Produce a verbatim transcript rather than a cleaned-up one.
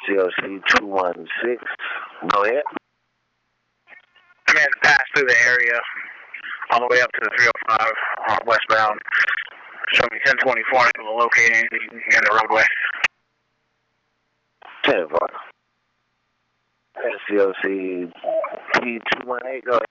C O C two one six. Go ahead. I'm going to pass through the area all the way up to the three oh five uh, westbound. Show me ten twenty-four. I'm able to locate anything in the roadway. ten four. C O C T two one eight. Go ahead.